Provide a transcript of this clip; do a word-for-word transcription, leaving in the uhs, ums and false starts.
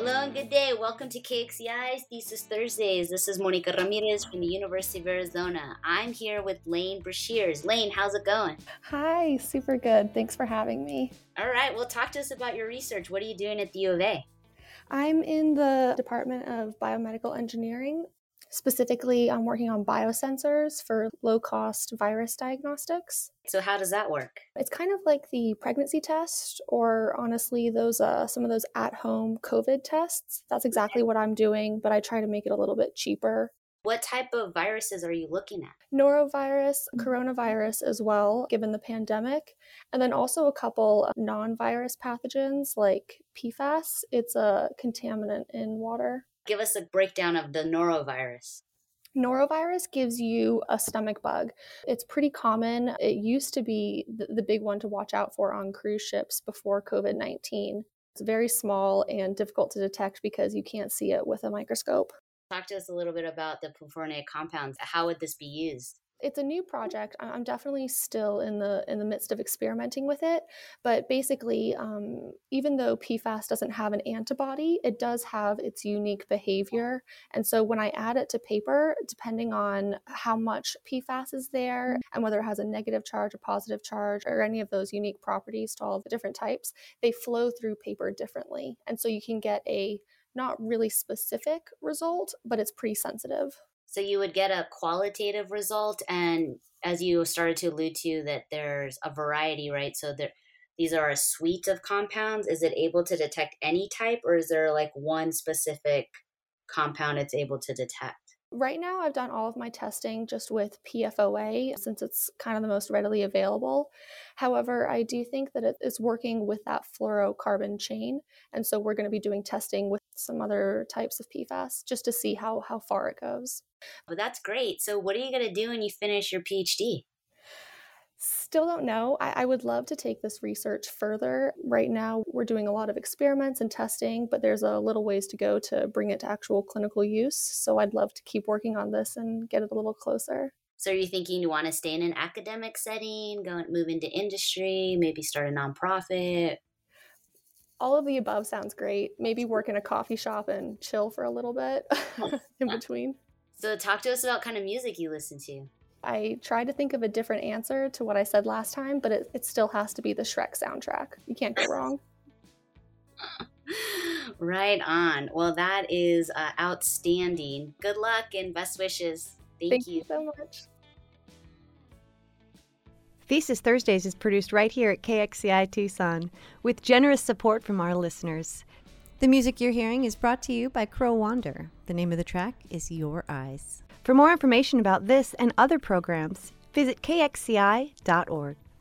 Hello and good day. Welcome to K X C I's Thesis Thursdays. This is Monica Ramirez from the University of Arizona. I'm here with Lane Brashears. Lane, how's it going? Hi, super good. Thanks for having me. All right, well, talk to us about your research. What are you doing at the U of A? I'm in the Department of Biomedical Engineering. Specifically, I'm working on biosensors for low-cost virus diagnostics. So how does that work? It's kind of like the pregnancy test, or honestly, those uh, some of those at-home COVID tests. That's exactly what I'm doing, but I try to make it a little bit cheaper. What type of viruses are you looking at? Norovirus, coronavirus as well, given the pandemic, and then also a couple of non-virus pathogens like P FAS. It's a contaminant in water. Give us a breakdown of the norovirus. Norovirus gives you a stomach bug. It's pretty common. It used to be the, the big one to watch out for on cruise ships before COVID nineteen. It's very small and difficult to detect because you can't see it with a microscope. Talk to us a little bit about the perfluorinated compounds. How would this be used? It's a new project. I'm definitely still in the in the midst of experimenting with it. But basically, um, even though P FAS doesn't have an antibody, it does have its unique behavior. And so when I add it to paper, depending on how much P FAS is there and whether it has a negative charge, a positive charge, or any of those unique properties to all the different types, they flow through paper differently. And so you can get a not really specific result, but it's pretty sensitive. So you would get a qualitative result, and as you started to allude to, that there's a variety, right? So there, these are a suite of compounds. Is it able to detect any type, or is there like one specific compound it's able to detect? Right now, I've done all of my testing just with P F O A since it's kind of the most readily available. However, I do think that it is working with that fluorocarbon chain. And so we're going to be doing testing with some other types of P FAS just to see how, how far it goes. Well, that's great. So what are you going to do when you finish your PhD? Still don't know. I, I would love to take this research further. Right now, we're doing a lot of experiments and testing, but there's a little ways to go to bring it to actual clinical use. So I'd love to keep working on this and get it a little closer. So are you thinking you want to stay in an academic setting, go and move into industry, maybe start a nonprofit? All of the above sounds great. Maybe work in a coffee shop and chill for a little bit in between. So talk to us about kind of music you listen to. I tried to think of a different answer to what I said last time, but it, it still has to be the Shrek soundtrack. You can't go wrong. Right on. Well, that is uh, outstanding. Good luck and best wishes. Thank, Thank you. you so much. Thesis Thursdays is produced right here at K X C I Tucson with generous support from our listeners. The music you're hearing is brought to you by Crow Wander. The name of the track is Your Eyes. For more information about this and other programs, visit K X C I dot org.